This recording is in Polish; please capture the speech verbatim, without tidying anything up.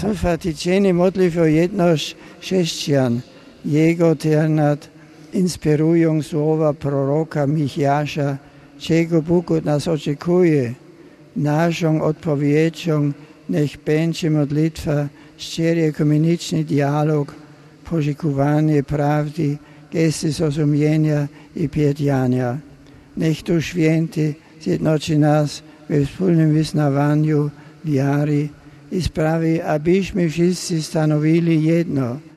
Trúfati čeni modlitvo jednož šešćan, jego ter nad inspirujom slova proroka Michjasza, czego Bóg od nas oczekuje. Naszą odpowiedzią niech będzie modlitwa, szczery ekumeniczny dialog, poszukiwanie prawdy, gesty zrozumienia i piętnienia. Niech Duch Święty zjednoczy nas we wspólnym wyznawaniu wiary i sprawi, abyśmy wszyscy stanowili jedno.